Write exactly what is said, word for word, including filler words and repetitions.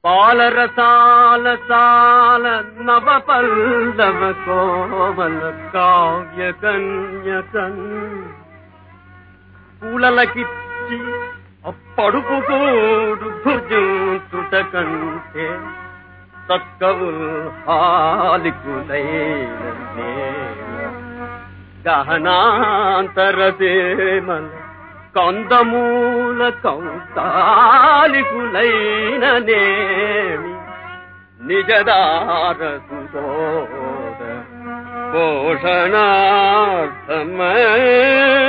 పాలరసాల సాల నవ పల్లవ కోమల కావ్య కన్యకన్ పూలలకిచ్చి అప్పడుపు కూడు భుజుంచుట కంటే తక్కవు హాలికులైన గహనాంతర సేమల కందమూల కౌతాలికులైన నేమి నిజదార సుతోద పోషణార్థమై